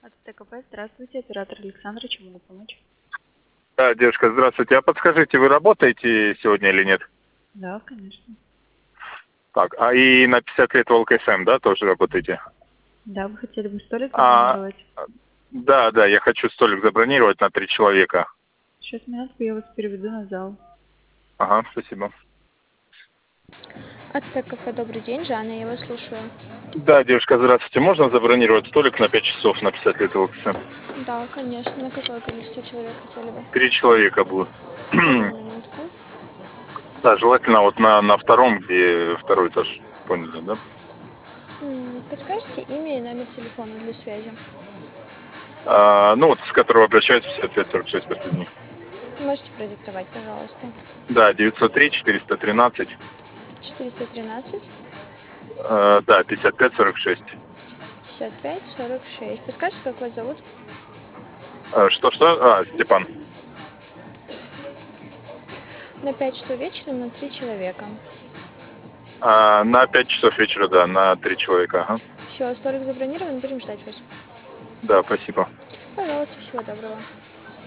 От ТКП. Здравствуйте, оператор Александра. Чем могу помочь? Да, девушка, здравствуйте. А подскажите, вы работаете сегодня или нет? Да, конечно. Так, а и на 50 лет в ЛКСМ, да, тоже работаете? Да, вы хотели бы столик А, забронировать? да, я хочу столик забронировать на 3 человека. Сейчас, минутку, я вас переведу на зал. Ага, спасибо. От ТКФ добрый день, Жанна, я вас слушаю. Да, девушка, здравствуйте. Можно забронировать столик на 5 часов на 50 лет в ЛКСМ? Да, конечно. На какое количество человек хотели бы? 3 человека будет. Одну минутку. Да, желательно вот на втором, где второй этаж. Поняли, да? Подскажите имя и номер телефона для связи. Ну вот, с которого обращаются 5546 последний. Можете продиктовать, пожалуйста. Да, 903 413. 413 Да, 5546. 55 46. Подскажите, как вас зовут? Что? Степан. На 5 часов вечера на 3 человека. На 5 часов вечера, да, на 3 человека. Ага. Все, столик забронирован, будем ждать вас. Да, спасибо. Пожалуйста, всего доброго.